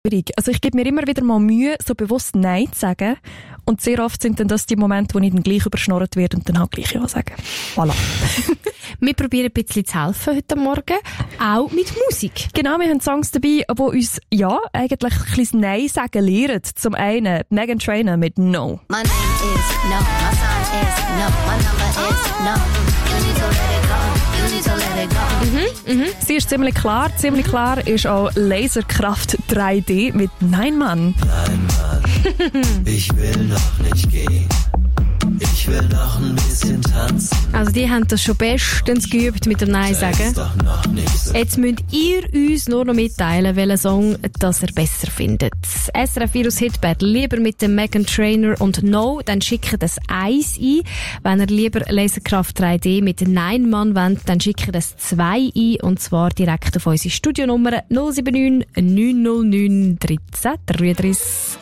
Also ich gebe mir immer wieder mal Mühe, so bewusst Nein zu sagen. Und sehr oft sind dann das die Momente, wo ich dann gleich überschnorrt werde und dann halt gleich Ja sagen. Voilà. Wir probieren ein bisschen zu helfen heute Morgen, auch mit Musik. Genau, wir haben Songs dabei, die uns, ja, eigentlich ein bisschen Nein sagen lehren. Zum einen Meghan Trainor mit No. My name is No, my sign is No, my number is No. You need to let it go, you need to let it go. Sie ist ziemlich klar ist auch Laserkraft 3D mit Nein Mann. Nein, Mann, ich will noch nicht gehen. Ich will noch ein bisschen tanzen. Also die haben das schon bestens geübt mit dem Nein sagen. Doch noch nicht so. Jetzt müsst ihr uns nur noch mitteilen, welchen Song das ihr besser findet. SRF Virus Hit Battle lieber mit dem Meghan Trainor und No, dann schickt das 1 ein. Wenn ihr lieber Laserkraft 3D mit Nein Mann wollt, dann schickt das 2 ein, und zwar direkt auf unsere Studionummer 079 909 13 33.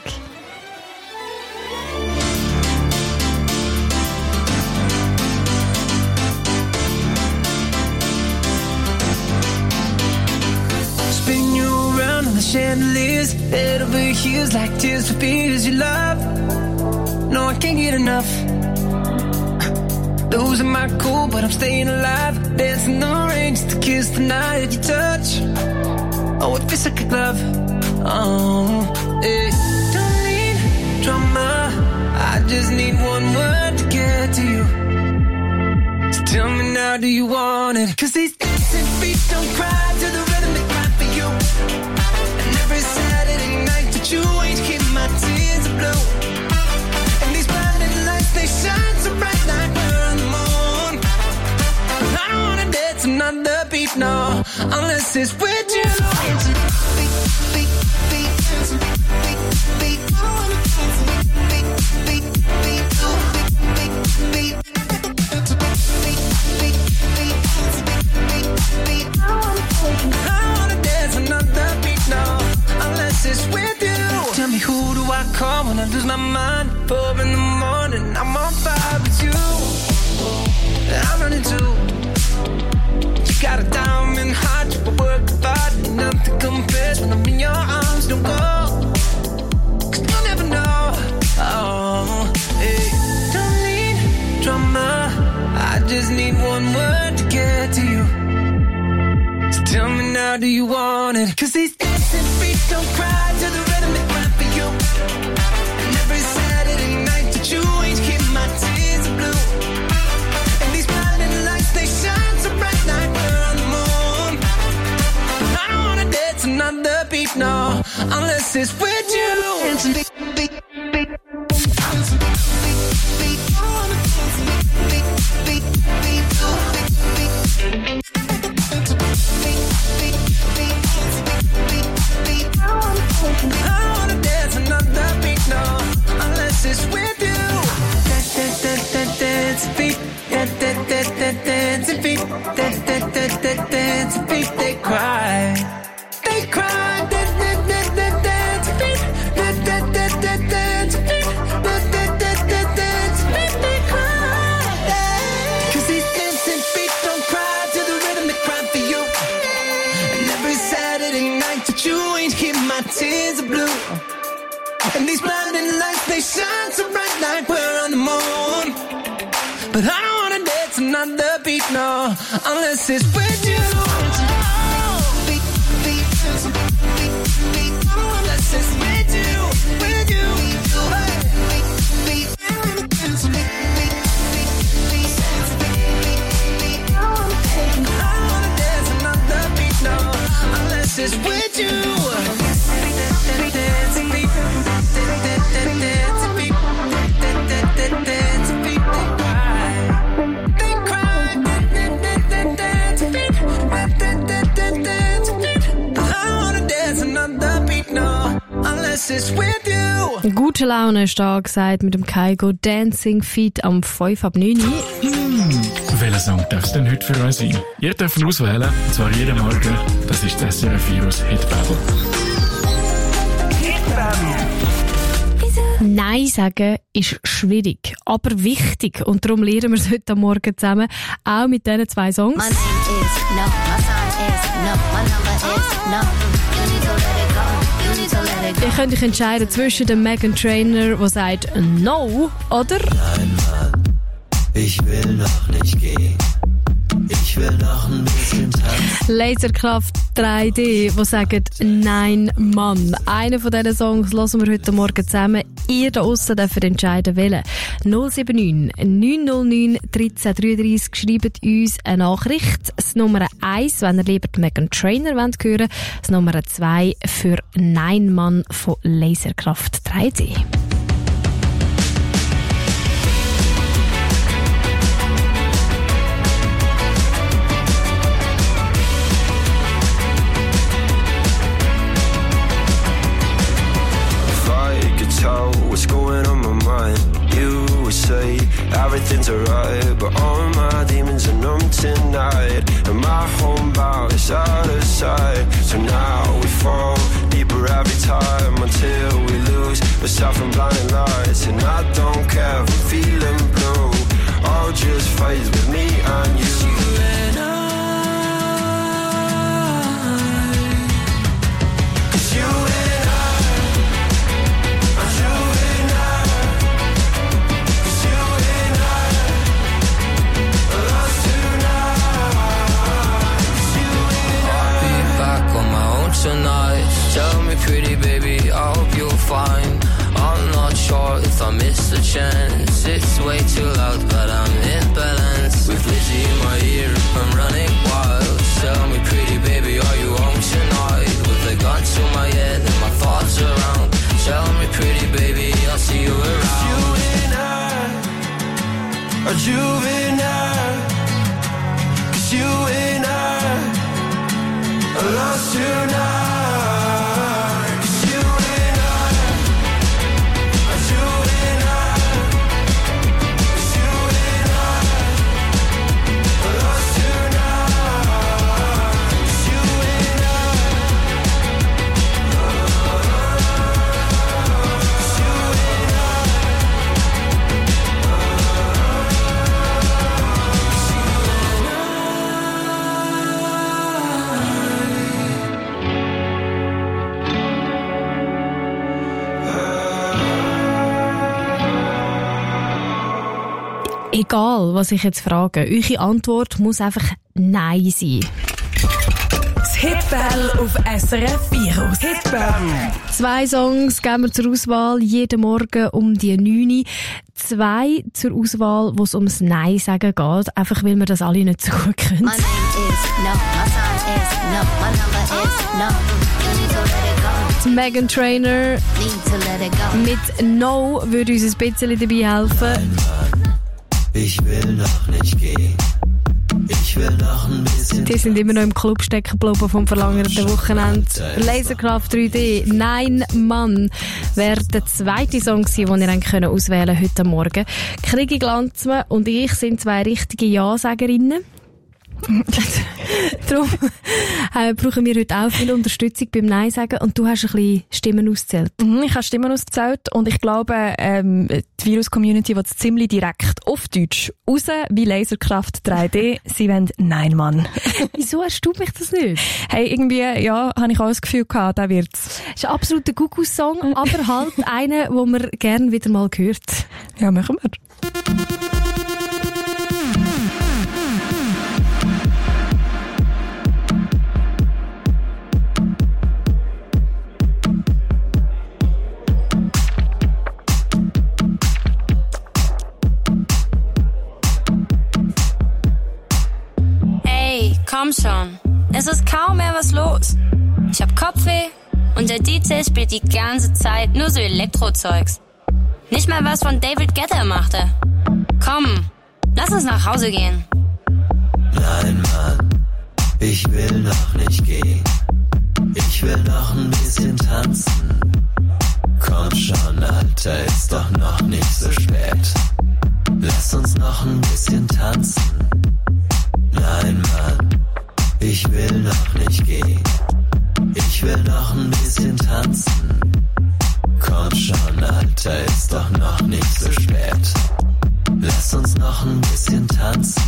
Spin you around on the chandeliers, head over heels like tears for fears you love. No, I can't get enough. Losing my cool, but I'm staying alive. Dancing the rain just to kiss the night you touch. Oh, it feels like a glove. Oh, yeah. Don't need drama, I just need one word to get to you. So tell me now, do you want it? 'Cause these dancing feet don't cry to the rhythm they cry for you. And every Saturday night that you ain't keep my tears blue. And these blinding lights, they shine so bright like we're on the moon. I don't wanna dance another beat, no, unless it's with you. Tell me, who do I call when I lose my mind? 4 in the morning, I'm on fire with you. I'm running too. You got a diamond heart, you work hard, nothing compares when I'm in your arms. Don't go, 'cause you'll never know. Oh, hey. Don't need drama, I just need one word to get to you. So tell me now, do you want it? 'Cause these dancing feet don't cry to the rhythm they cry for you. And every Saturday night that you ain't keep my tears blue. And these blinding lights, they shine so bright like we're on the moon. I don't wanna dance another beat, no, unless it's with you. Dancing beat, beat, beat. Dancing beat, beat, beat. I wanna dance beat, beat, beat, beat, beat. I wanna dance another beat, no, unless it's with you. Dance beat, dance beat, dance beat. They cry, they cry. Dance beat, dance beat, dance beat. They cry. 'Cause these dancing feet don't cry to the rhythm they cry for you. And every Saturday night that you ain't keep my tears are blue. And these blinding lights, they shine so bright like we're on the moon. But I don't wanna dance another beat, no, unless it's with you. Beat, beat, beat, beat, unless it's with you, with you. Hey. Beat, beat, I wanna dance another beat, no, unless it's with you. Gute Laune ist da gesagt mit dem Kaigo Dancing Feet am 5 ab 9 Uhr. Welcher Song darf es denn heute für uns sein? Ihr dürft auswählen, und zwar jeden Morgen. Das ist das SRF Virus Hit Battle. Nein sagen ist schwierig, aber wichtig. Und darum lernen wir es heute Morgen zusammen, auch mit diesen 2 Songs. My name is No, my sign is No, my number is No. You need to let it go, you need to let Ihr könnt euch entscheiden zwischen dem Meghan Trainor, der sagt No, oder? Nein, Mann, ich will noch nicht gehen. Ich will noch ein bisschen tanzen. Laserkraft 3D, die sagen Nein, Mann. Einen von diesen Songs hören wir heute Morgen zusammen. Ihr da draussen dürft entscheiden, welchen. 079 909 1333 schreibt uns eine Nachricht. Das Nummer 1, wenn ihr lieber die Meghan Trainor hören wollt. Das Nummer 2 für Nein, Mann von Laserkraft 3D. What's going on my mind? You would say everything's alright, but all my demons are numb tonight, and my home bow is out of sight. So now we fall deeper every time until we lose ourselves from blinding lights. And I don't care if I'm feeling blue, all just fades with me and you. You and I, 'cause you and tonight. Tell me pretty baby, I hope you're fine. I'm not sure if I missed a chance. It's way too loud but I'm in balance. With Lizzie in my ear, I'm running wild. Tell me pretty baby, are you home tonight? With a gun to my head and my thoughts around. Tell me pretty baby, I'll see you around. You and I are juvenile, 'cause you and I are lost tonight. Egal, was ich jetzt frage, eure Antwort muss einfach Nein sein. Das Hitbell auf SRF Virus. Hitbell. 2 Songs geben wir zur Auswahl, jeden Morgen um die 9 Uhr. 2 zur Auswahl, wo es ums Nein sagen geht, einfach weil wir das alle nicht so gut können. My name is no, my sign is no, my number is no. You need to let it go. Meghan Trainor Need to let it go. mit No würde uns ein bisschen dabei helfen. Ich will noch nicht gehen. Ich will noch ein bisschen. Die sind immer noch im Club stecken geblieben vom verlängerten Wochenende. Laserkraft 3D, Nein, Mann, wäre der zweite Song gewesen, den ihr auswählen könnt heute Morgen. Krigi Glanzmann und ich sind 2 richtige Ja-Sagerinnen. Darum brauchen wir heute auch viel Unterstützung beim Nein sagen und du hast ein bisschen Stimmen ausgezählt. Ich habe Stimmen ausgezählt und ich glaube, die Virus-Community will ziemlich direkt auf Deutsch raus, wie Laserkraft 3D. Sie wollen Nein, Mann. Wieso erstaunt mich das nicht? Hey, irgendwie, ja, habe ich auch das Gefühl gehabt, der wird's. Das ist ein absoluter Gugu-Song, aber halt einer, den man gerne wieder mal hört. Ja, machen wir. Komm schon, es ist kaum mehr was los. Ich hab Kopfweh und der DJ spielt die ganze Zeit nur so Elektrozeugs. Nicht mal was von David Guetta machte. Komm, lass uns nach Hause gehen. Nein, Mann, ich will noch nicht gehen. Ich will noch ein bisschen tanzen. Komm schon, Alter, ist doch noch nicht so spät. Lass uns noch ein bisschen tanzen. Nein, Mann, ich will noch nicht gehen. Ich will noch ein bisschen tanzen. Komm schon, Alter, ist doch noch nicht so spät. Lass uns noch ein bisschen tanzen.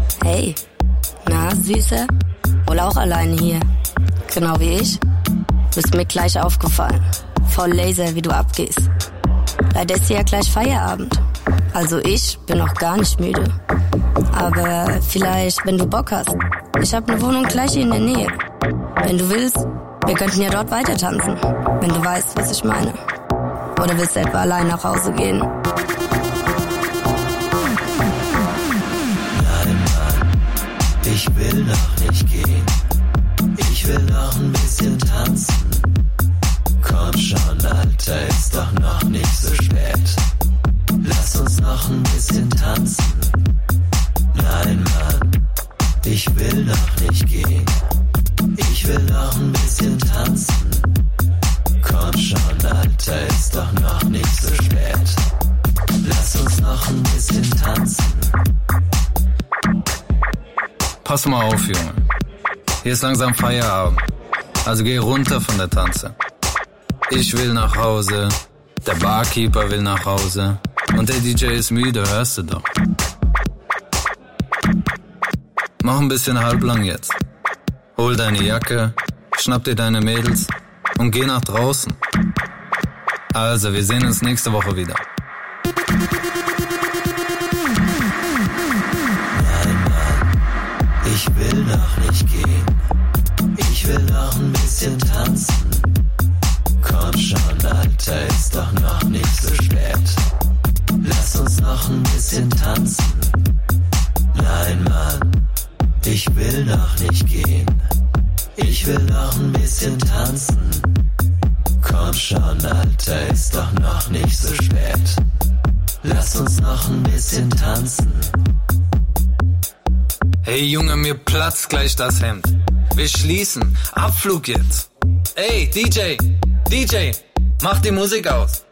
Hey, na, Süße? Wohl auch alleine hier. Genau wie ich. bist mir gleich aufgefallen. Voll Laser, wie du abgehst. Leider ist ja gleich Feierabend. Also ich bin noch gar nicht müde. Aber vielleicht, wenn du Bock hast. Ich hab eine Wohnung gleich hier in der Nähe. Wenn du willst, wir könnten ja dort weiter tanzen. Wenn du weißt, was ich meine. Oder willst du etwa allein nach Hause gehen? Nein, Mann, ich will noch nicht gehen. Ich will noch ein bisschen tanzen. Komm schon, Alter, ist doch noch nicht so spät. Lass uns noch ein bisschen tanzen. Nein, Mann, ich will noch nicht gehen. Ich will noch ein bisschen tanzen. Komm schon, Alter, ist doch noch nicht so spät. Lass uns noch ein bisschen tanzen. Pass mal auf, Junge. Hier ist langsam Feierabend. Also geh runter von der Tanze. Ich will nach Hause, der Barkeeper will nach Hause und der DJ ist müde, hörst du doch. Mach ein bisschen halblang jetzt. Hol deine Jacke, schnapp dir deine Mädels und geh nach draußen. Also, wir sehen uns nächste Woche wieder. Nein, Mann, ich will noch nicht gehen. Ich will noch ein bisschen tanzen. Komm schon, Alter, ist doch noch nicht so spät. Lass uns noch ein bisschen tanzen. Nein, Mann, ich will noch nicht gehen. Ich will noch ein bisschen tanzen. Komm schon, Alter, ist doch noch nicht so spät. Lass uns noch ein bisschen tanzen. Hey Junge, mir platzt gleich das Hemd. Wir schließen. Abflug jetzt. Ey, DJ, mach die Musik aus.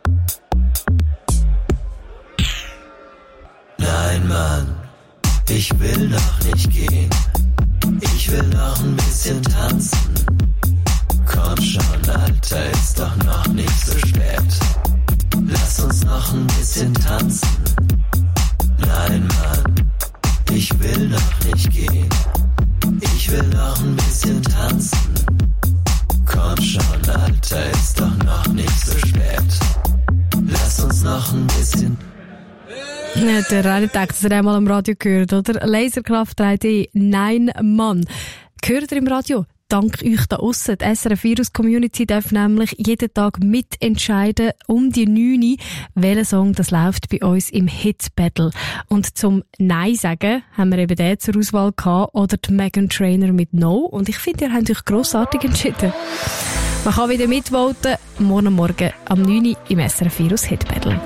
Nein, Mann, ich will noch nicht gehen. Ich will noch ein bisschen tanzen. Komm schon, Alter, ist doch noch nicht so spät. Lass uns noch ein bisschen tanzen. Nein, Mann, ich will noch nicht gehen. Ich will noch ein bisschen tanzen. Komm schon, Alter, ist doch noch nicht so spät. Lass uns noch ein bisschen... Ja, der Reine denkt, dass er einmal am Radio gehört, oder? Laserkraft 3D, Nein Mann. Gehört ihr im Radio? Dank euch da aussen. Die SRF Virus Community darf nämlich jeden Tag mitentscheiden um die 9, welcher Song das läuft bei uns im Hit Battle. Und zum Nein sagen haben wir eben den zur Auswahl gehabt oder die Meghan Trainor mit No. Und ich finde, ihr habt euch grossartig entschieden. Man kann wieder mitvoten. Morgen am 9 im SRF Virus Hit Battle.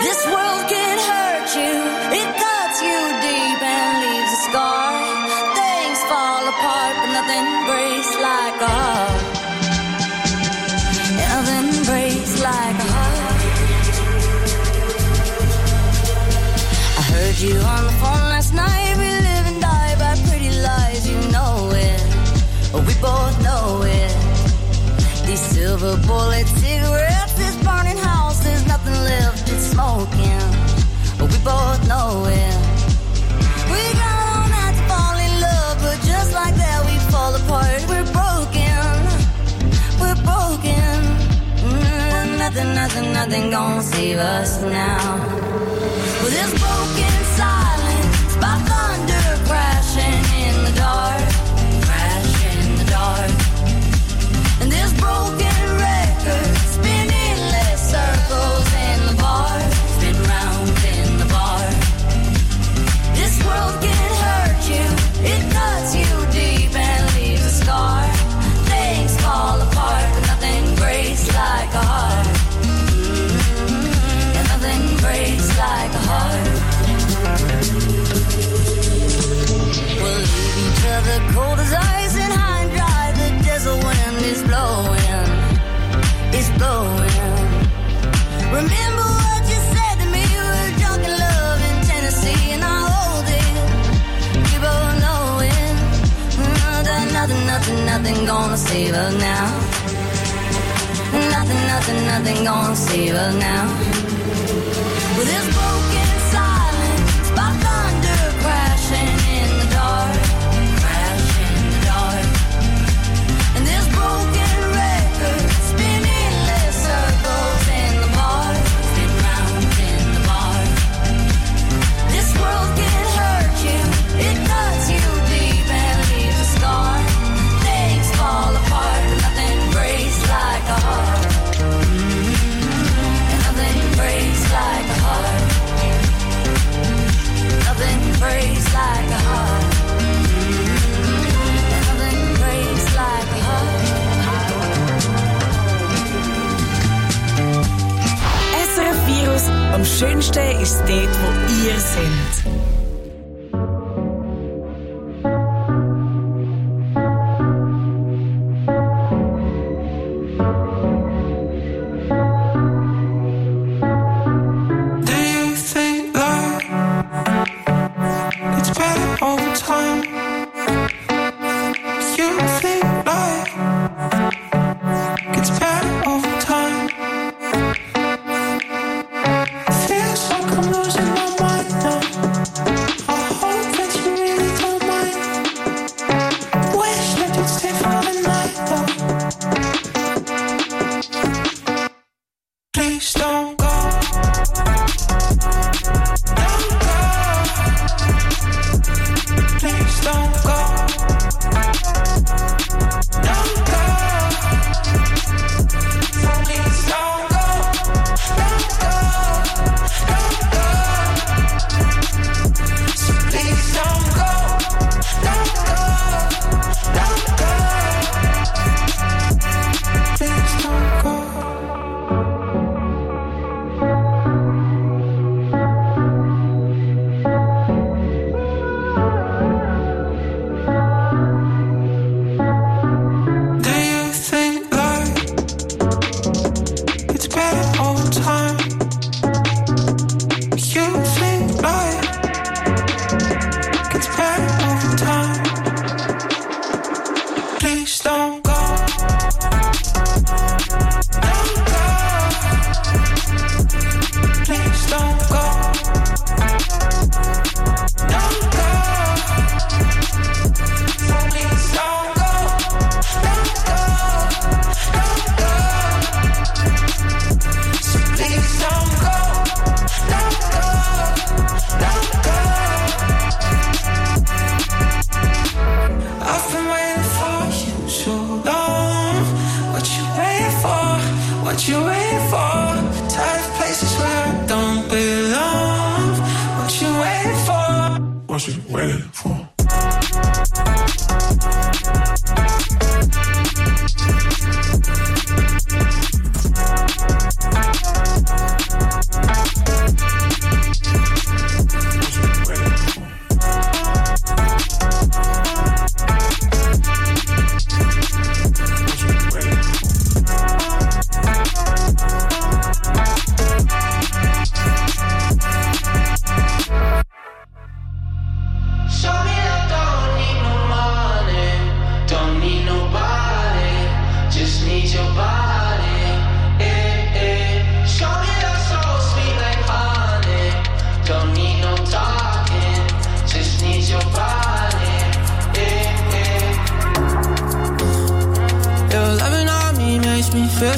This world can hurt you, it cuts you deep and leaves a scar. Things fall apart, but nothing breaks like a heart. Nothing breaks like a heart. I heard you on the phone last night. We live and die by pretty lies, you know it. We both know it. These silver bullet cigarettes, this burning house, there's nothing left, it's smoking. We both know it. We got all night to fall in love, but just like that we fall apart. We're broken, we're broken. Nothing gonna save us now. Well, this broken silence by thunder crashing in the dark, crashing in the dark. And this broken record spinning less circles in the bar, spin round in the bar. This world can hurt you, it cuts you deep and leaves a scar. Things fall apart, but nothing breaks like a heart. And nothing breaks like a heart. We'll leave each other cold as ice and high and dry. The desert wind is blowing, it's blowing. Remember what you said to me, we were drunk in love in Tennessee, and I hold it, we both know it. Nothing gonna save us now. Nothing gonna save us now. With this broken silence by thunder crashing in the dark, crashing in the dark. And this broken record spinning less circles in the bar, spin round in the bar. This world can hurt you, it cuts you deep and leaves a scar. Things fall apart, but nothing breaks like a heart. And nothing breaks like a heart. Nothing breaks like a heart. And nothing breaks like a heart. SRF Virus, am schönsten ist dort, wo ihr seid.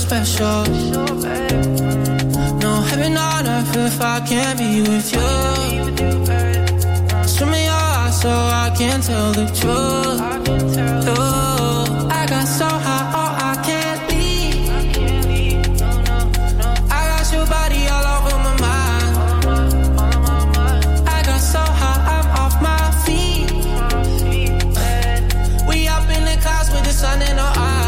special. No heaven on earth if I can't be with you. Swim in your eyes so I can tell the truth. Oh, I got so high, oh, I can't leave. I got your body all over my mind. I got so high, I'm off my feet. We up in the clouds with the sun in our eyes.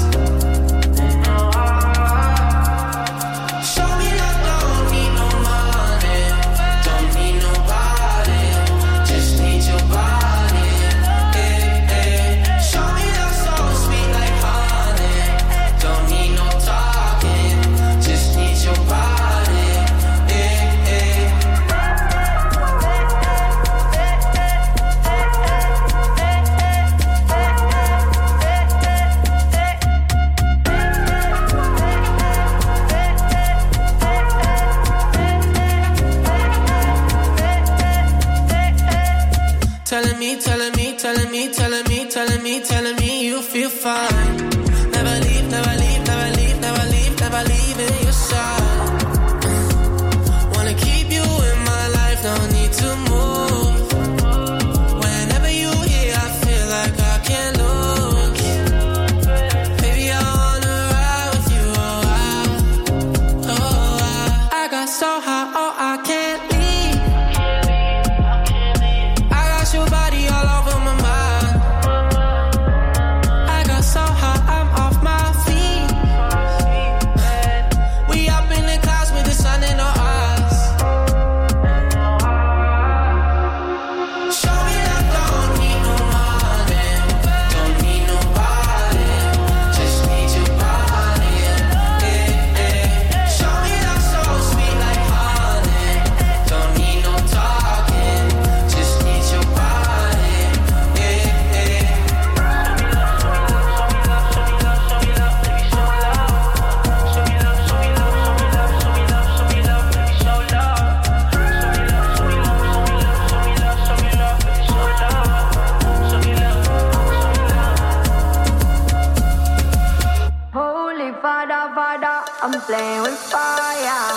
Telling me you feel fine. Never leave, never leave, never leave, never leave, never leaving your side. Wanna keep you in my life, no need to move. Whenever you here, I feel like I can't lose. Baby, I wanna ride with you, I got so high, oh, I can't leave. I got your body all over my mind. I'm playing with fire.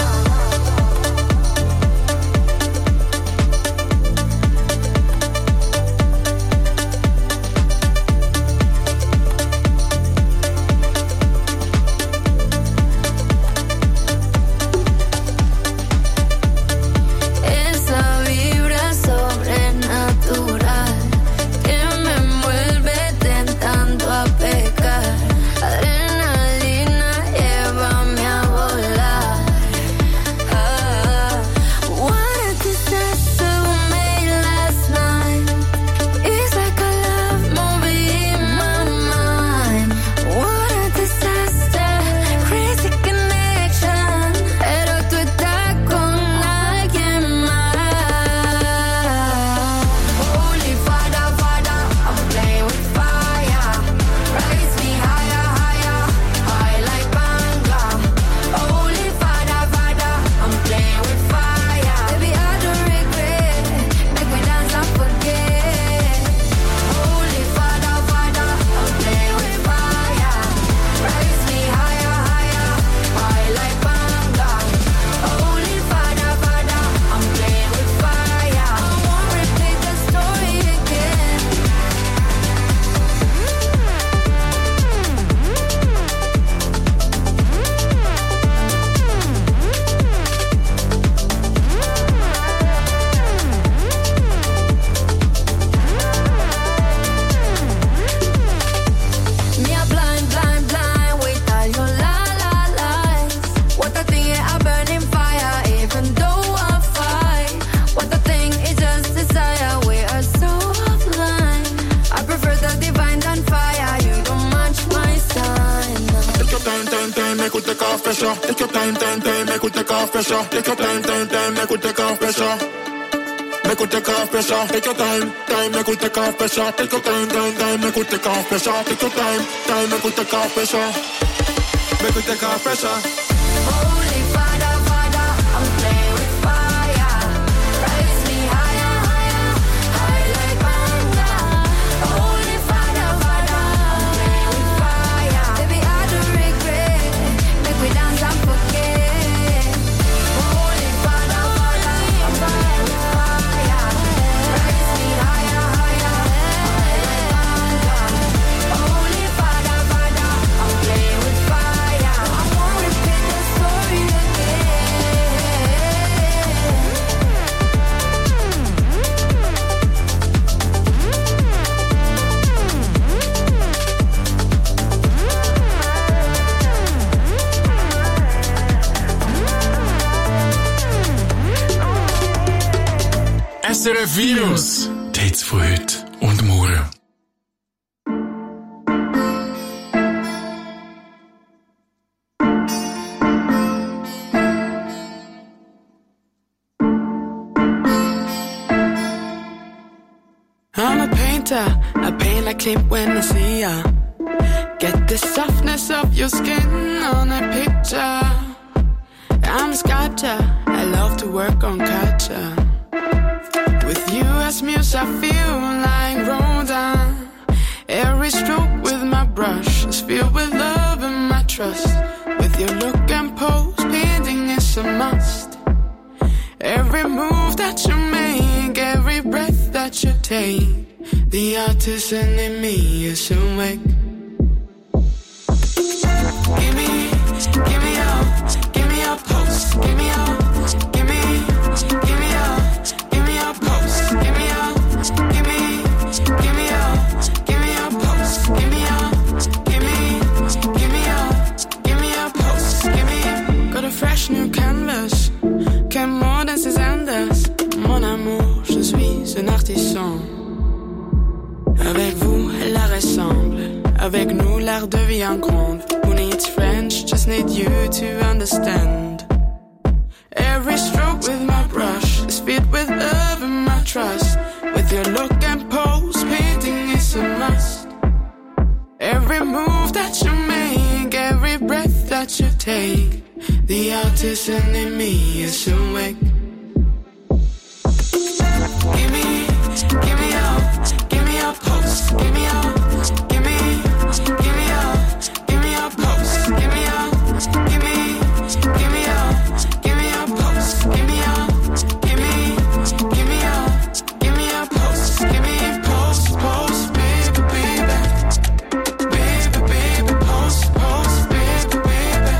Take your time, make we take off pressure. Take your time, make we take off pressure. Make we take off pressure. Take your time, make we take off pressure. Take your time, make we take off pressure. Take your time, make we take off pressure. Make we take off pressure. Holy Father, Father, I'm playing with fire. Rise me higher, higher, high like Banga. Holy Father, Father, I'm playing with fire. Baby, I don't regret. SRF Virus. Die Hits von heute und morgen. I'm a painter, I paint like Clint when I see ya. Get the softness of your skin on a picture. I'm a sculptor, I love to work on culture. With you as muse, I feel like Rodin. Every stroke with my brush is filled with love and my trust. With your look and pose, painting is a must. Every move that you make, every breath that you take, the artisan in me is awake. Give me your pulse. Give me your pulse. Give me your pulse. Give me your pulse. Give me. Got a fresh new canvas. Qu'un mot dans ses endless. Mon amour, je suis un artisan. Avec vous, la ressemble. Avec nous, l'art devient grande. Who needs French? Just need you to understand. Every stroke with my brush is filled with love and my trust. With your look and pose, painting is a must. Every move that you make, every breath that you take, the artisan in me is awake. Give me your pulse. Give me your pulse. Give me your pulse. Give me your pulse. Give me pulse, baby, baby, pulse, baby, baby.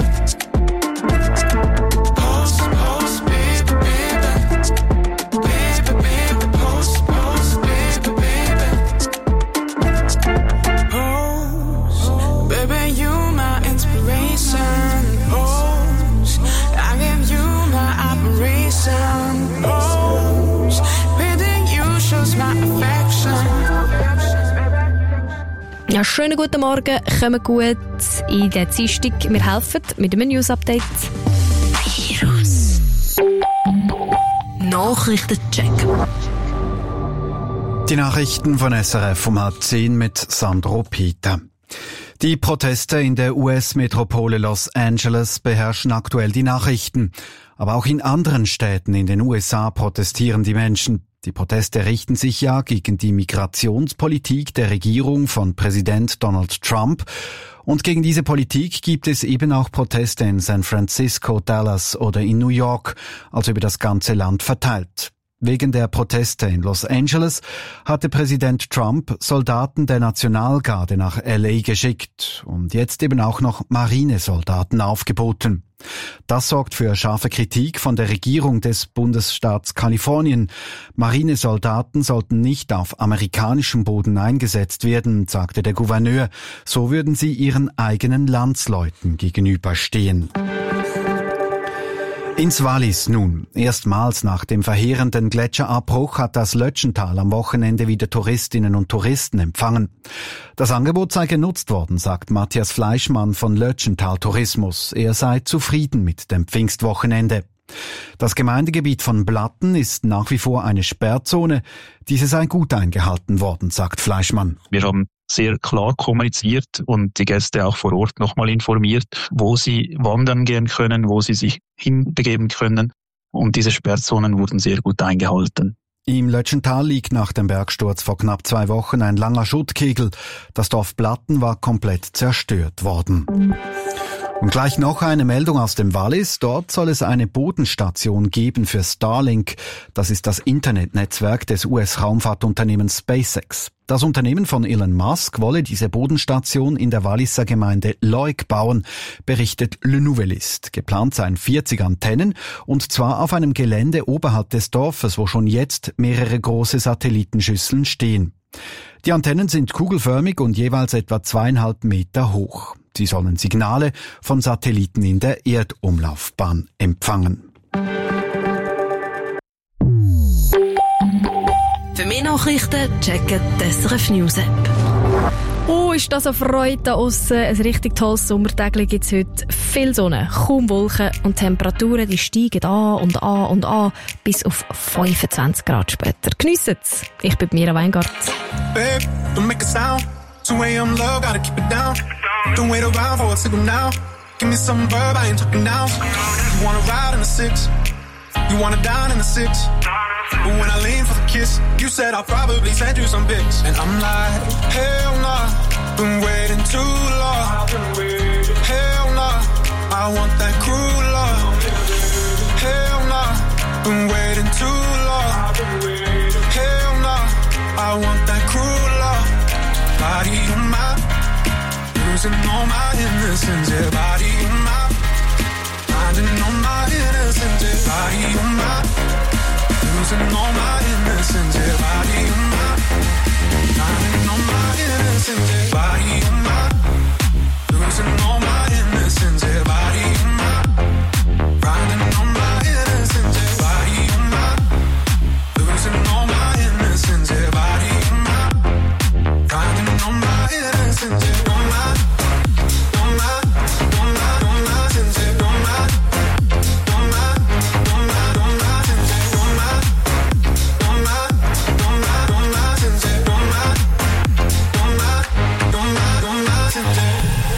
Pulse, baby, baby, pulse, baby, baby. Pulse, baby, you my inspiration. Pulse, I give you my operation. Pulse, painting you shows my affection. Ja, schönen guten Morgen, kommen gut in den Dienstag. Wir helfen mit einem News-Update. Virus. Nachrichtencheck. Die Nachrichten von SRF um 9:30 mit Sandro Peter. Die Proteste in der US-Metropole Los Angeles beherrschen aktuell die Nachrichten. Aber auch in anderen Städten in den USA protestieren die Menschen. Die Proteste richten sich ja gegen die Migrationspolitik der Regierung von Präsident Donald Trump. Und gegen diese Politik gibt es eben auch Proteste in San Francisco, Dallas oder in New York, also über das ganze Land verteilt. Wegen der Proteste in Los Angeles hatte Präsident Trump Soldaten der Nationalgarde nach LA geschickt und jetzt eben auch noch Marinesoldaten aufgeboten. Das sorgt für scharfe Kritik von der Regierung des Bundesstaats Kalifornien. Marinesoldaten sollten nicht auf amerikanischem Boden eingesetzt werden, sagte der Gouverneur. So würden sie ihren eigenen Landsleuten gegenüberstehen. Ins Wallis nun. Erstmals nach dem verheerenden Gletscherabbruch hat das Lötschental am Wochenende wieder Touristinnen und Touristen empfangen. Das Angebot sei genutzt worden, sagt Matthias Fleischmann von Lötschental Tourismus. Er sei zufrieden mit dem Pfingstwochenende. Das Gemeindegebiet von Blatten ist nach wie vor eine Sperrzone. Diese sei gut eingehalten worden, sagt Fleischmann. Wir haben sehr klar kommuniziert und die Gäste auch vor Ort nochmal informiert, wo sie wandern gehen können, wo sie sich hinbegeben können. Und diese Sperrzonen wurden sehr gut eingehalten. Im Lötschental liegt nach dem Bergsturz vor knapp 2 Wochen ein langer Schuttkegel. Das Dorf Blatten war komplett zerstört worden. Und gleich noch eine Meldung aus dem Wallis. Dort soll es eine Bodenstation geben für Starlink. Das ist das Internetnetzwerk des US-Raumfahrtunternehmens SpaceX. Das Unternehmen von Elon Musk wolle diese Bodenstation in der Walliser Gemeinde Leuk bauen, berichtet Le Nouvelliste. Geplant seien 40 Antennen und zwar auf einem Gelände oberhalb des Dorfes, wo schon jetzt mehrere große Satellitenschüsseln stehen. Die Antennen sind kugelförmig und jeweils etwa 2,5 Meter hoch. Sie sollen Signale von Satelliten in der Erdumlaufbahn empfangen. Nachrichten checken die SRF News App. Oh, ist das eine Freude da aussen. Ein richtig tolles Sommertag gibt es heute. Viel Sonne, kaum Wolken und die Temperaturen die steigen an und an und an bis auf 25 Grad später. Geniessen's. Ich bin Mira Weingart. Babe, don't make a sound. 2 a.m. love, gotta keep it down. Don't wait around for a signal now. Give me some verb, I ain't talking now. You wanna ride in the 6, you wanna dine in the 6. But when I lean for the kiss, you said I'll probably send you some pics. And I'm like, hell nah, been waiting too long. Hell nah, I want that cruel love. Hell nah, been waiting too long. Hell nah, I want that cruel love. Body on my, losing all my innocence. Yeah, body on my, finding all my innocence. Yeah, body on my, losing all my innocence. Yeah, body on my, finding all my innocence. Yeah, body on my, losing all my innocence. Yeah, body on my, finding all my innocence. Yeah, body on my, losing all my innocence. Yeah, body on my, finding all my innocence. Yeah, on my, on my, on my, on my innocence. Yeah, on my, on my, on my, on my innocence. On my, on my, on my, on my innocence. On my, on my, on my, on my innocence.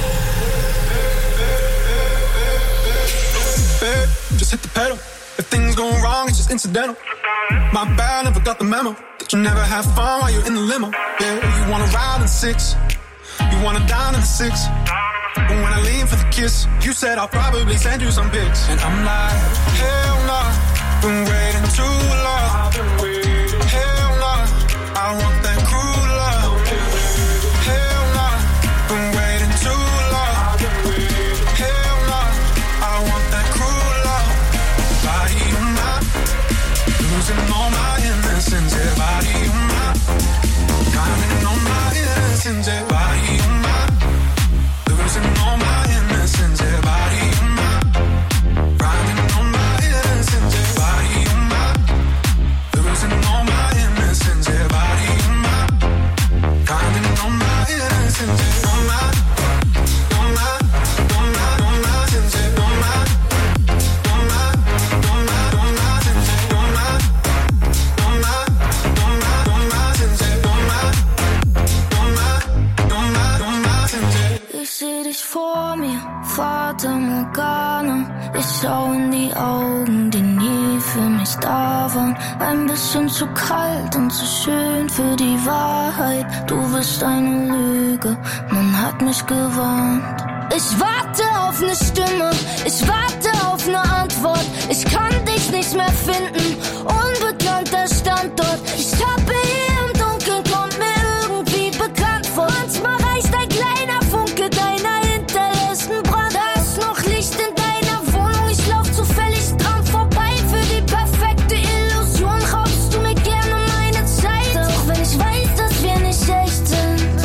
Babe, just hit the pedal. If things go wrong, it's just incidental. My bad, never got the memo that you never have fun while you're in the limo. Yeah, you wanna ride in 6, you wanna dine in the 6. But when I lean for the kiss, you said I'll probably send you some pics. And I'm like, hell nah, been waiting too long. Hell nah, I want that cruel love. Hell nah, been waiting too long. Hell nah, I want that cruel love. Body on my, losing all my innocence. Yeah, body on my, finding all my innocence. Yeah, body on my, losing all my innocence. Yeah, body on my, finding all my innocence. Yeah, body on my, losing all my innocence. Yeah, body on my, finding all my innocence. Yeah, on my, on my, on my, on my innocence. Yeah, on my, on my, on my, on my innocence. Yeah, on my, on my, on my, on my innocence. Yeah, on my, on my, on my, on my innocence. Ich seh dich vor mir, Fata Morgana. Ich schau in die Augen, die nie für mich da waren. Ein bisschen zu kalt und zu schön für die Wahrheit. Du bist eine Lüge, man hat mich gewarnt. Ich warte auf ne Stimme, ich warte auf ne Antwort. Ich kann dich nicht mehr finden, unbekannter Standort. Ich tappe hier im Dunkeln, kommt mir irgendwie bekannt vor. Manchmal reicht ein kleiner Funke deiner hinterlässten Brand. Da ist noch Licht in deiner Wohnung, ich lauf zufällig dran vorbei. Für die perfekte Illusion raubst du mir gerne meine Zeit. Auch wenn ich weiß, dass wir nicht echt sind.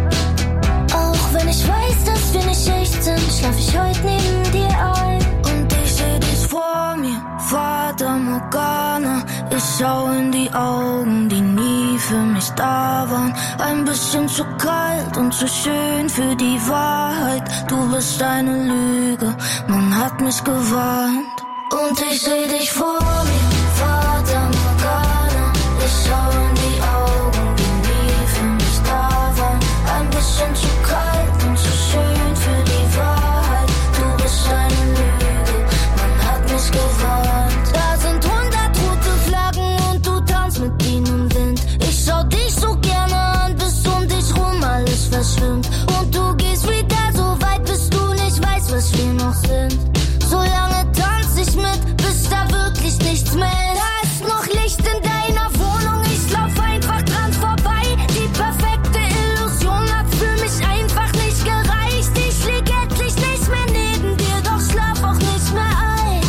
Auch wenn ich weiß, dass wir nicht echt sind, schlaf ich heute neben dir ein. Und ich seh dich vor mir, Fata Morgana. Ich schau in die Augen, die nie für mich da waren. Ein bisschen zu kalt und zu schön für die Wahrheit. Du bist eine Lüge, man hat mich gewarnt. Und ich seh dich vor mir, Fata Morgana. Ich schau in die Augen, die nie für mich da waren. Ein bisschen zu kalt und zu schön für die Wahrheit. Du bist eine Lüge, man hat mich gewarnt. Da sind 100 rote Flaggen und du tanzt mit ihnen im Wind. Ich schau dich so gerne an, bis um dich rum alles verschwimmt. Und du gehst wieder so weit, bis du nicht weißt, was wir noch sind. So lange tanz ich mit, bis da wirklich nichts mehr ist. Da ist noch Licht in deiner Wohnung, ich lauf einfach dran vorbei. Die perfekte Illusion hat für mich einfach nicht gereicht. Ich lieg endlich nicht mehr neben dir, doch schlaf auch nicht mehr ein.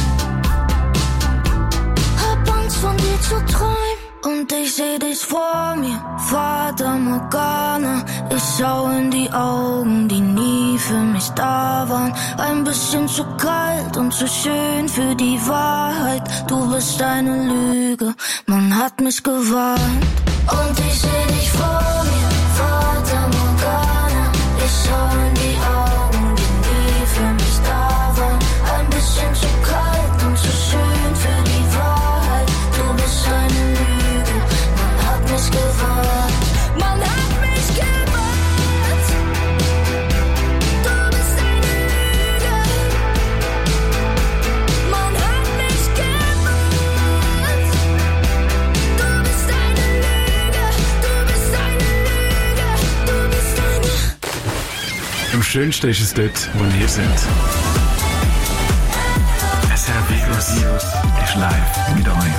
Hab Angst von dir zu träumen. Und ich seh dich vor mir, Fata Morgana. Ich schau in die Augen, die nie für mich da waren. Ein bisschen zu kalt und zu schön für die Wahrheit. Du bist eine Lüge, man hat mich gewarnt. Und ich seh dich vor mir, Fata Morgana. Ich schau in die Augen, die nie für mich da waren. Ein bisschen zu kalt und zu schön für die Wahrheit. Du bist eine Lüge, man hat mich gewarnt. Man hat mich gewarnt. Du bist eine Lüge. Man hat mich gewarnt. Du bist eine Lüge. Du bist eine Lüge. Du bist eine. Am schönsten ist es dort, wo ihr seid. SRF Virus ist live mit euch.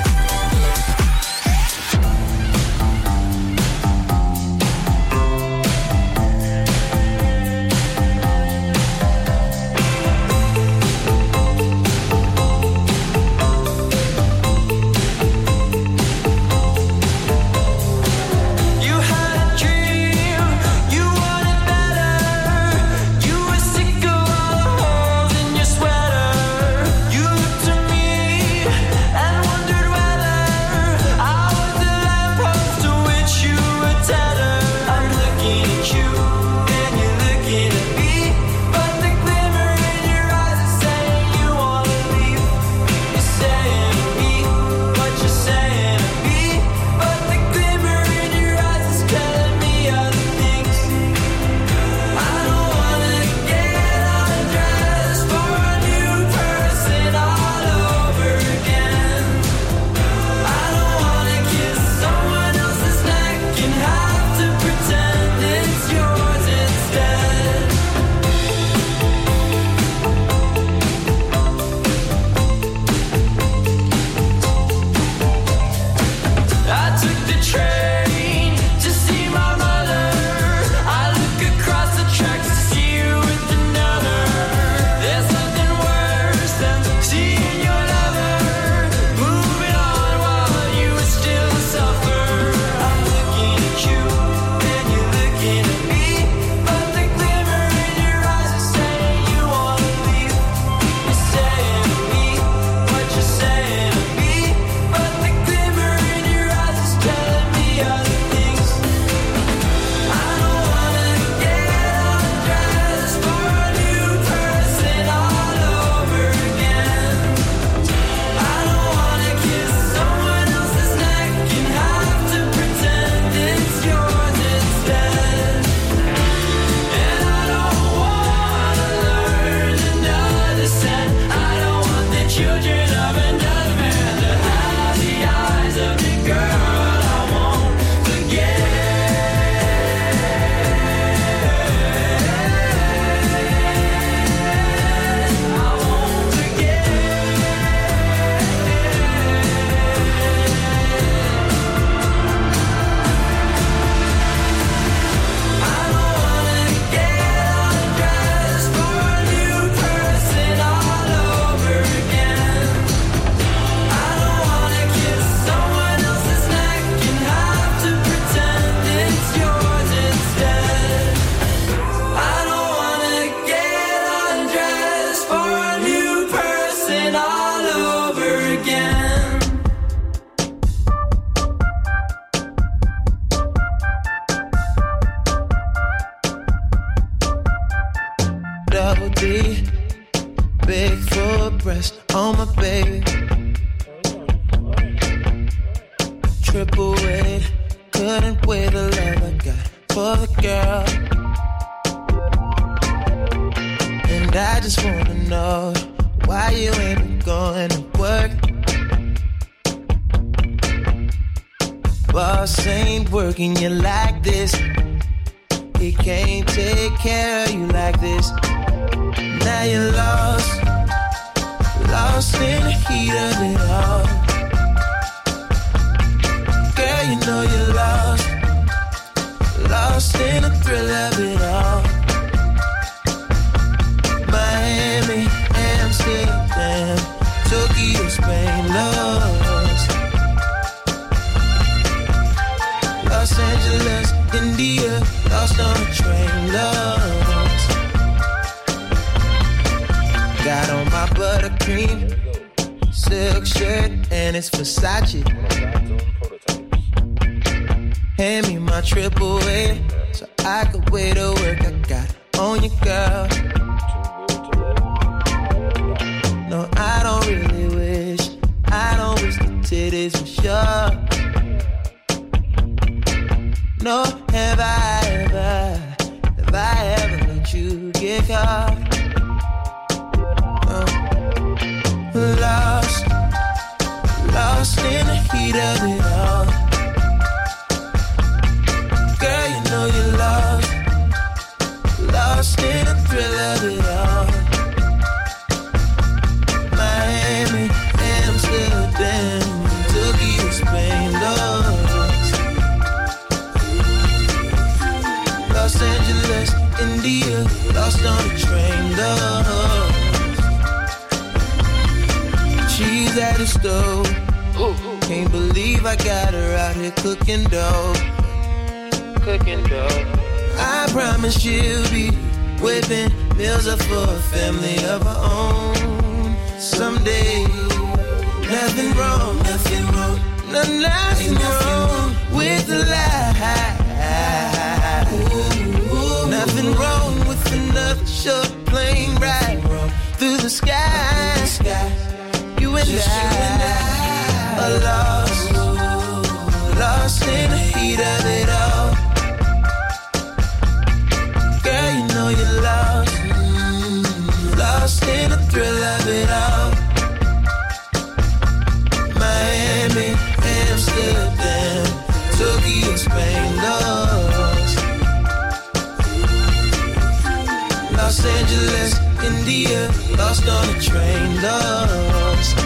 You had a dream, you wanted better. You were sick of all the holes in your sweater. You looked at me and wondered whether I was the lamppost to which you were tethered. I'm looking at you and you're looking at me, but the glimmer in your eyes is saying you wanna leave. You're saying to me what you're saying to me, but the glimmer in your eyes is telling me other things. I don't wanna get undressed for a new person all over again. I don't wanna kiss someone else's neck and have to pretend it's yours instead. I took the train to see my mother. I look across the tracks to see you with another. There's nothing worse than seeing your lover moving on while you still suffer. I'm looking at you and you're looking at me, but the glimmer in your eyes is saying you wanna leave. You're saying to me what you're saying to me, but the glimmer in your eyes is telling me other things. I don't wanna get undressed for a new person all over again. I don't wanna kiss someone else's neck and have to pretend it's yours instead. And I don't wanna learn another set. I don't want the children of another man to have the eyes of the girl I won't forget. I won't forget. I don't wanna get undressed for a new person all over again. I don't wanna kiss someone else's neck and have to pretend it's yours instead. I don't wanna get undressed for a new person all over again. Double D, big full breast on my baby. Triple weight, couldn't wait the love I got for the girl. And I just wanna know why you ain't been going to work. Boss ain't working you like this. He can't take care of you like this. Now you're lost, lost in the heat of it all. Girl, you know you're lost, lost in the thrill of it all. Miami, Amsterdam, Tokyo, Spain, lost. Los Angeles, India, lost on a train, lost. Got on my buttercream silk shirt and it's Versace. Hand me my AAA, so I could way to work. I got it on you, girl. No, I don't really wish. I don't wish the titties were sure. No, have I ever let you get caught? Lost in the heat of it all. Girl, you know you're lost in the thrill of it all. Miami, Amsterdam, Tokyo, Spain, Los Angeles, India, lost on the train, She's at the stove. Can't believe I got her out here cooking dough. I promise she'll be whipping meals up for a family of her own someday. Nothing wrong, nothing wrong with the lie. Nothing wrong with another short plane ride through the sky. You and I are lost in the heat of it all. Girl, you know you're lost in the thrill of it all. Miami, Amsterdam, Tokyo, Spain, Los Angeles, India, lost on the train, lost.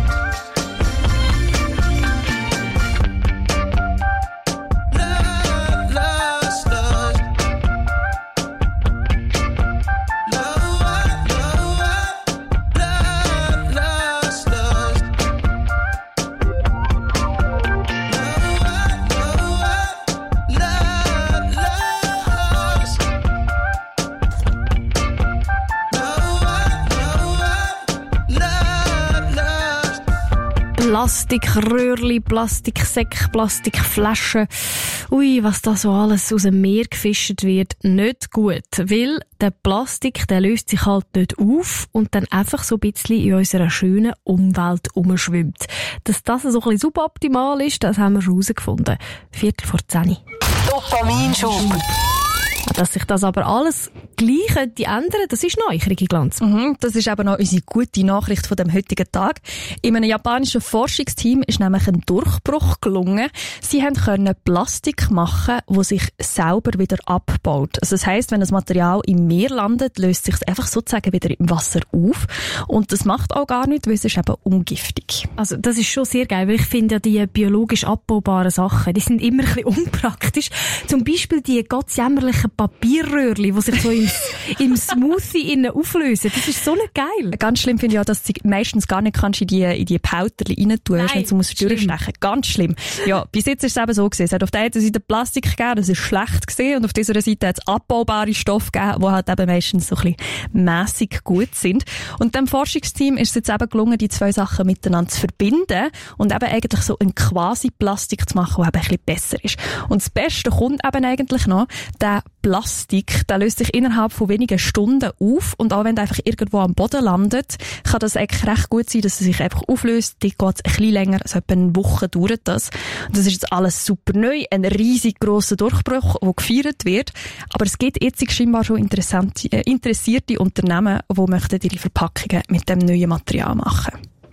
Plastikröhrli, Plastiksäcke, Plastikflaschen. Ui, was da so alles aus dem Meer gefischt wird, nicht gut. Weil der Plastik, der löst sich halt nicht auf und dann einfach so ein bisschen in unserer schönen Umwelt umschwimmt. Dass das so ein bisschen suboptimal ist, das haben wir schon herausgefunden. 10:15. Dopaminschub. Dass sich das aber alles gleich könnte ändern, das ist neu, Rigi Glanz. Das ist eben noch unsere gute Nachricht von dem heutigen Tag. In einem japanischen Forschungsteam ist nämlich ein Durchbruch gelungen. Sie können Plastik machen, das sich selber wieder abbaut. Also das heisst, wenn das Material im Meer landet, löst sich es einfach sozusagen wieder im Wasser auf. Und das macht auch gar nichts, weil es ist eben ungiftig. Also das ist schon sehr geil, weil ich finde ja die biologisch abbaubaren Sachen, die sind immer ein bisschen unpraktisch. Zum Beispiel die gottsjämmerlichen Papierröhrchen, die sich so im Smoothie innen auflösen. Das ist so nicht geil. Ganz schlimm finde ich auch, dass du meistens gar nicht kannst in die Pauterchen rein tun, wenn du durchstechen. Ganz schlimm. Ja, bis jetzt ist es eben so gewesen. Es hat auf der einen Seite Plastik gegeben, das ist schlecht gesehen, und auf dieser Seite hat es abbaubare Stoffe gegeben, die halt eben meistens so ein bisschen mässig gut sind. Und dem Forschungsteam ist es jetzt eben gelungen, die zwei Sachen miteinander zu verbinden und eben eigentlich so ein Quasi-Plastik zu machen, der eben ein bisschen besser ist. Und das Beste kommt eben eigentlich noch, der Plastik, der löst sich innerhalb von wenigen Stunden auf, und auch wenn der einfach irgendwo am Boden landet, kann das eigentlich recht gut sein, dass er sich einfach auflöst. Die geht es ein bisschen länger, also etwa eine Woche dauert das. Und das ist jetzt alles super neu, ein riesig grosser Durchbruch, der gefeiert wird. Aber es gibt jetzt scheinbar schon interessierte Unternehmen, die möchten ihre Verpackungen mit dem neuen Material machen.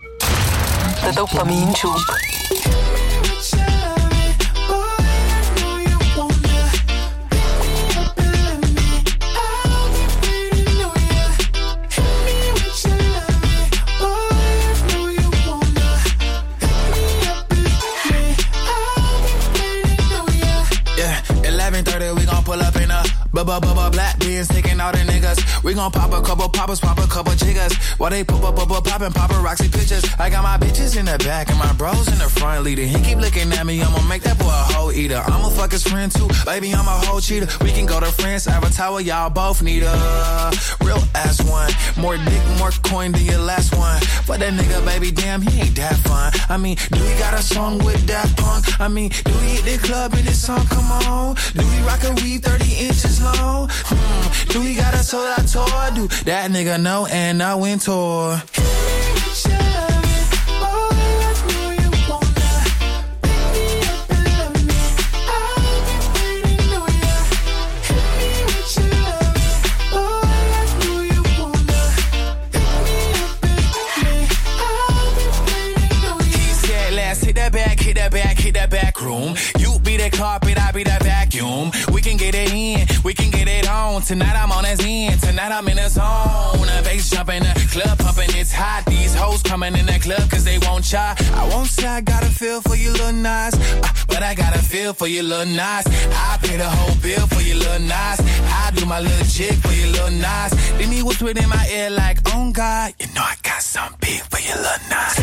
Der Dopaminschub. Bubba black beans taking all the niggas. We gon' pop a couple poppers, pop a couple jiggers. While they poppin' paparazzi pictures. I got my bitches in the back and my bros in the front leader. He keep looking at me, I'ma make that boy a hoe eater. I'ma fuck his friend too, baby I'm a whole cheater. We can go to France, Avatar, y'all both need a real ass one. More dick, more coin than your last one. Fuck that nigga, baby, damn, he ain't that fun. I mean, do we got a song with Daft Punk? I mean, do we hit the club in this song? Come on. Do we rock a weave 30 inches long? Do we got a sold out tour? Do that nigga know and I went tour. Hit that back room. You be the carpet, I be the vacuum. We can get it in, we can get it on. Tonight I'm on his end, tonight I'm in the zone. A bass jumping, the club pumping, it's hot. These hoes coming in the club cause they won't try. I won't say I got a feel for you little nice, but I got a feel for you little nice. I pay the whole bill for you little nice. I do my little jig for you little nice. Then he whisper in my ear like, oh God, you know I got something big for you little nice.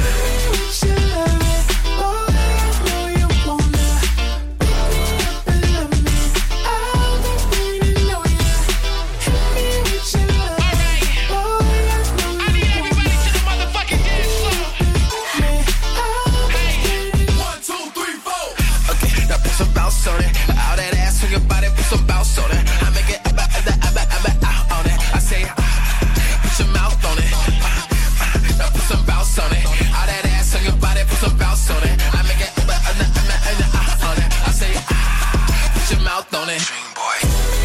On it, all that ass on your body, put some bounce on it. I make it on it. I say, put your mouth on it. Put some bounce on it. All that ass on your body, put some bounce on it. I make it on it. I say, put your mouth on it. Dream boy.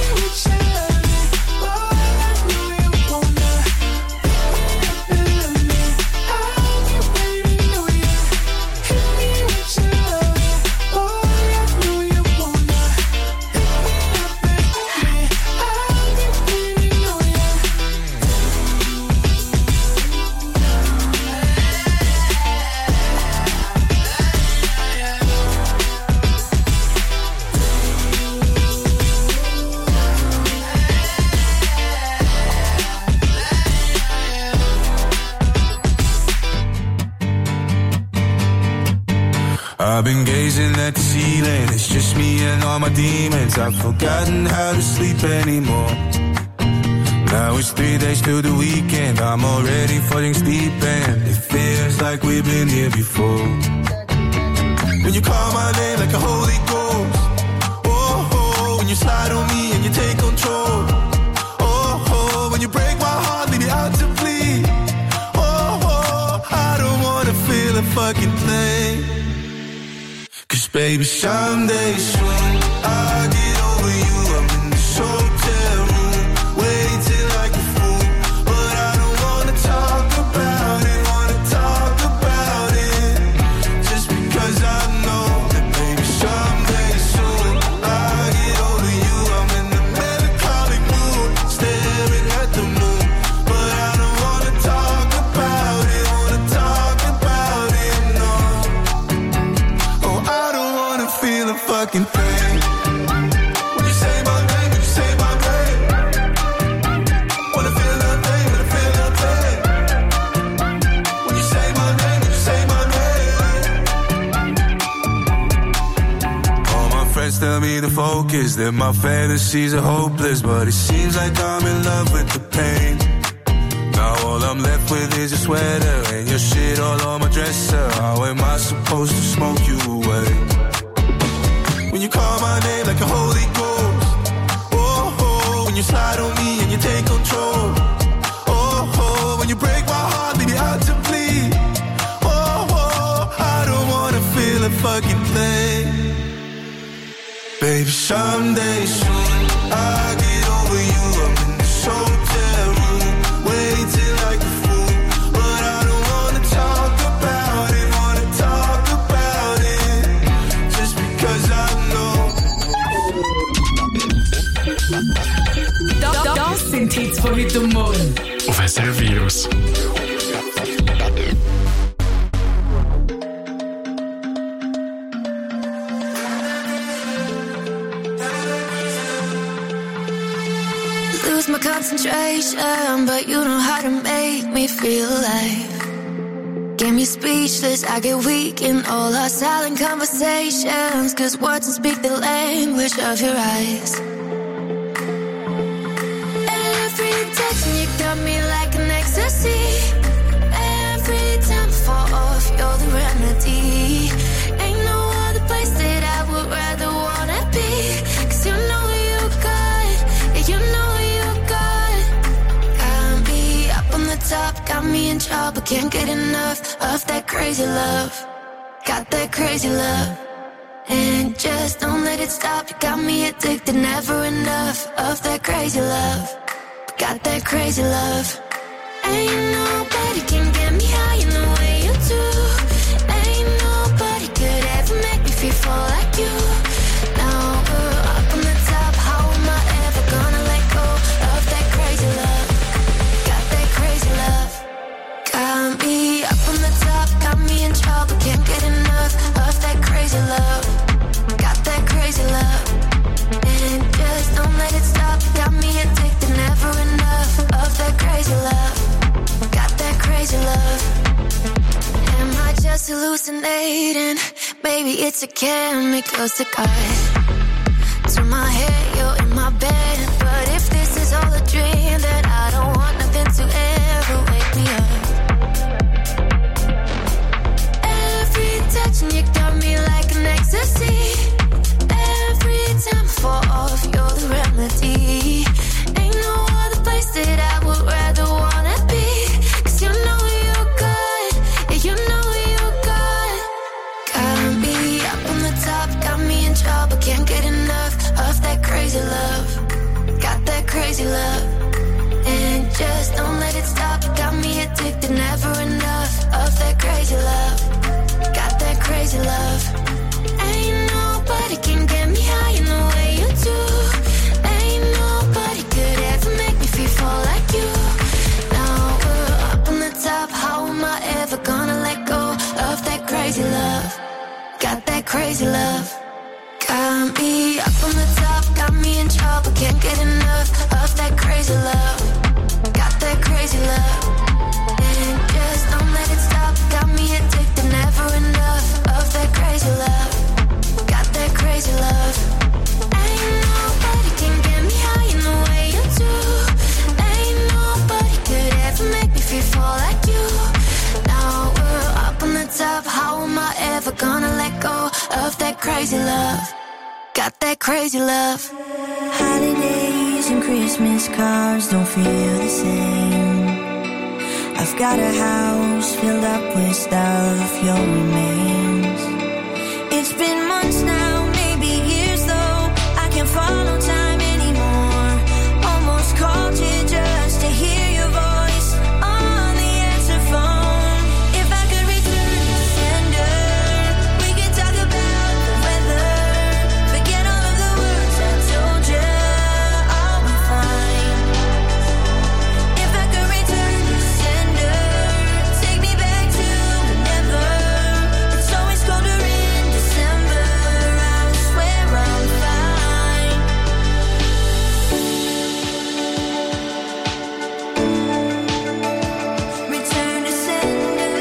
I've been gazing at the ceiling, it's just me and all my demons. I've forgotten how to sleep anymore. Now it's 3 days till the weekend, I'm already falling asleep and it feels like we've been here before. When you call my name like a Holy Ghost, oh, oh, when you slide on me and you take control, oh, oh, when you break my heart, leave it out to bleed, oh, oh, I don't wanna feel a fucking thing. Cause baby, someday soon I'll get over you. I'm in this hotel room, waiting like a fool. But I don't wanna talk about it, just because I know that baby, someday soon I'll get over you. I'm in the melancholic mood, staring at the moon. But I don't wanna talk about it, no. Oh, I don't wanna feel a fucking thing. When you say my name, when you say my name, wanna feel nothing, wanna feel nothing. When you say my name, when you say my name. All my friends tell me to focus, that my fantasies are hopeless, but it seems like I'm in love with the pain. Now all I'm left with is your sweater and your shit all on my dresser. How am I supposed to smoke you away? When you call my name like a Holy Ghost, oh, oh, when you slide on me and you take control, oh, oh, when you break my heart, leave it out to bleed, oh, oh, I don't wanna feel a fucking thing. Baby, someday soon I'll get over you. I'm in this hotel room, waiting like a fool. But I don't wanna talk about it, just because I know. Das sind Hits von heute Morgen. Auf SRF Virus. Lose my concentration, but you know how to make me feel alive. Get me speechless, I get weak in all our silent conversations, cause words don't speak the language of your eyes. Every touch you got me like an ecstasy. Every trouble, can't get enough of that crazy love. Got that crazy love. And just don't let it stop. You got me addicted, never enough of that crazy love. Got that crazy love. Ain't nobody can get me high in the way you do. Ain't nobody could ever make me feel full like you. Now we're up on the top, how am I ever gonna let go of that crazy love? Got that crazy love. Got me up on the top, got me in trouble, can't get enough of that crazy love. Got that crazy love. And just don't let it stop. Got me addicted, never enough of that crazy love. Got that crazy love. Am I just hallucinating? Maybe it's a chemical cigar. To my head, you're in my bed. But if this is all a dream, then I don't want nothing to ever wake me up. Every touch and you got me like an ecstasy. Every time I fall off, you're the remedy. Ain't no other place that I would rather wanna be. 'Cause you know you're good, yeah, you know you're good. Got me up on the top, got me in trouble, can't get enough of that crazy love. Got that crazy love. And just don't let it stop. Got me addicted, never enough of that crazy love. Got that crazy love. Ain't nobody can get me high in the way you do. Ain't nobody could ever make me feel full like you. Now we're up on the top, how am I ever gonna let go of that crazy love? Got that crazy love. Got me up on the top, got me in trouble, can't get enough of that crazy love. Got that crazy love. And just don't let it stop. Got me addicted, never enough of that crazy love. Got that crazy love. Ain't nobody can get me high in the way you do. Ain't nobody could ever make me feel full like you. Now we're up on the top, how am I ever gonna let go of that crazy love? Got that crazy love. Holidays and Christmas cards don't feel the same. I've got a house filled up with stuff, your remains. It's been months now, maybe years though. I can't follow time anymore. Almost called you just to hear your voice on the answer phone. If I could return to sender, we could talk about the weather. Forget all of the words I told you, I'll be fine. If I could return to sender, take me back to whenever. It's always colder in December, I swear I'm fine. Return to sender.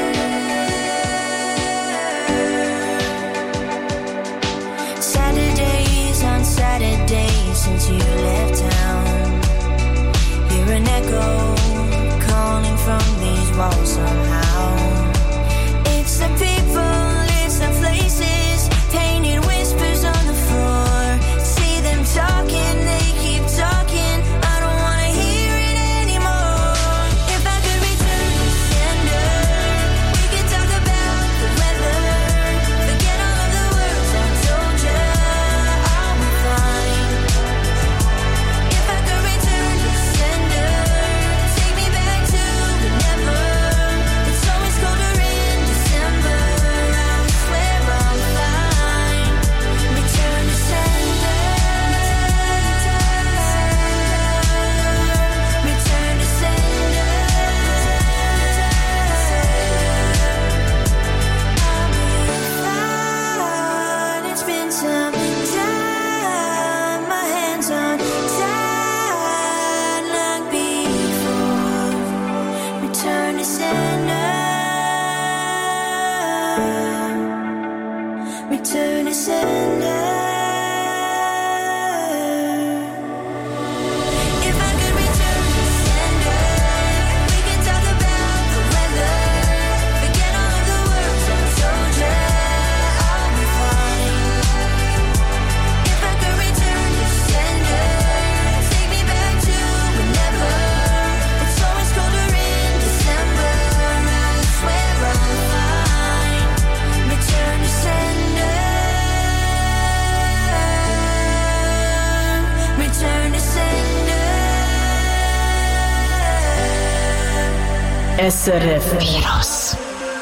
Saturdays on Saturdays since you left town. Hear an echo calling from these walls somehow. It's the people, it's the places, painted whispers on the floor. See them talking, they keep talking. I don't wanna hear it anymore. If I could return to sender, we could talk about the weather. Forget all of the words I told you, I'll be fine. If I could return to sender, take me back to whenever. SRF Virus.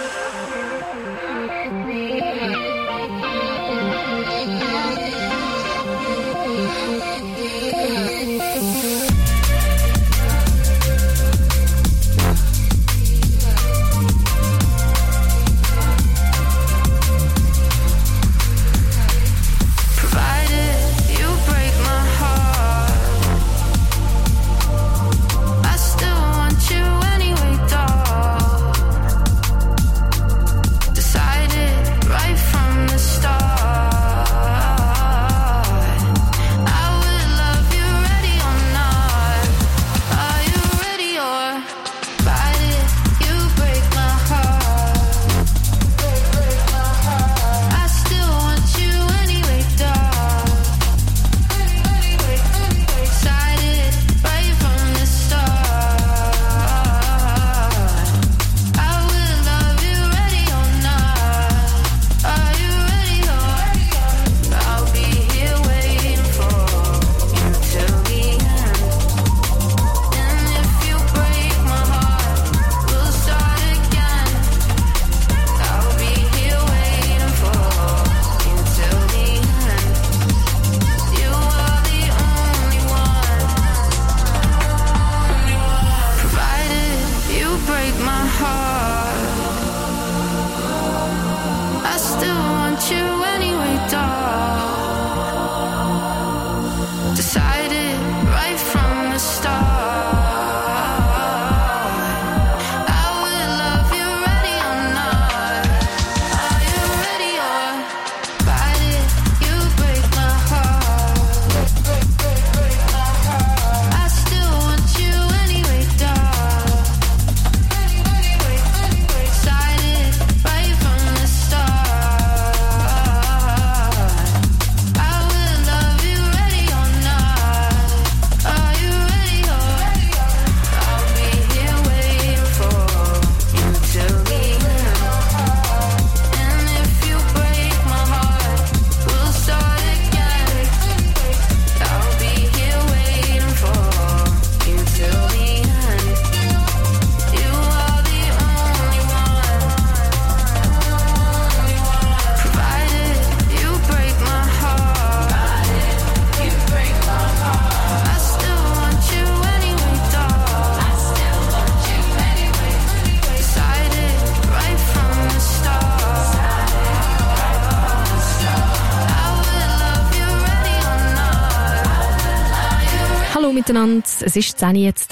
Miteinander. Es ist 10 jetzt.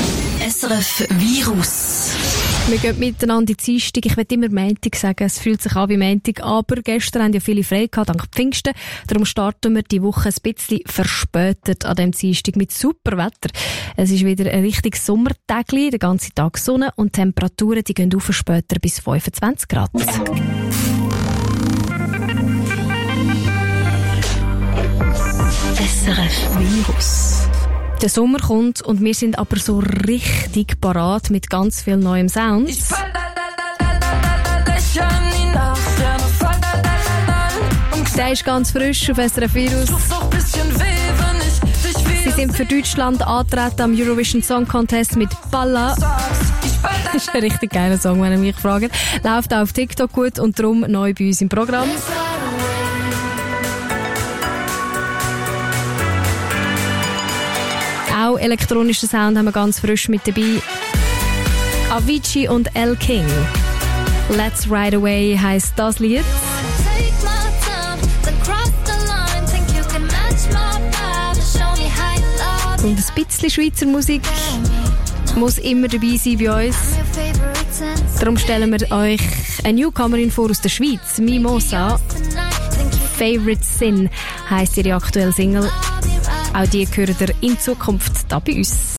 SRF Virus. Wir gehen miteinander in die Dienstag. Ich will immer Montag sagen, es fühlt sich an wie Montag, aber gestern haben ja viele frei gehabt, dank Pfingsten. Darum starten wir die Woche ein bisschen verspätet an dem Dienstag mit super Wetter. Es ist wieder ein richtiges Sommertägli, den ganzen Tag Sonne und die Temperaturen, die gehen auf später bis 25 Grad. SRF Virus. Der Sommer kommt und wir sind aber so richtig parat mit ganz viel neuem Sound. Der ist ganz frisch auf SRF Virus. Sie sind für Deutschland angetreten am Eurovision Song Contest mit Balla. Das ist ein richtig geiler Song, wenn ihr mich fragt. Läuft auch auf TikTok gut und darum neu bei uns im Programm. Auch elektronischen Sound haben wir ganz frisch mit dabei. Avicii und El King. Let's Ride Away heisst das Lied. Und ein bisschen Schweizer Musik muss immer dabei sein bei uns. Darum stellen wir euch eine Newcomerin vor aus der Schweiz, Mimosa. Favorite Sin heisst ihre aktuelle Single. Auch die hören ihr in Zukunft da bei uns.